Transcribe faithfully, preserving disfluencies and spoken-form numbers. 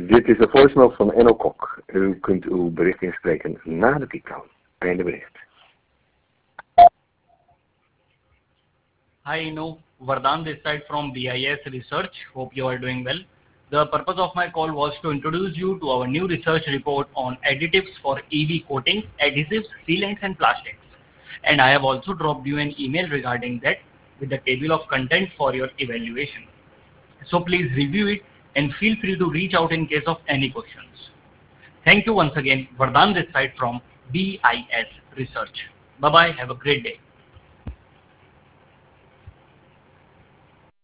Dit is de voicemail van Enno Kok. U kunt uw bericht inspreken na de pieptoon. Einde bericht. Hi Inu, Vardhan this side from B I S Research. Hope you are doing well. The purpose of my call was to introduce you to our new research report on additives for E V coatings, adhesives, sealants and plastics. And I have also dropped you an email regarding that with the table of content for your evaluation. So please review it and feel free to reach out in case of any questions. Thank you once again, Vardhan this side from B I S Research. Bye bye, have a great day.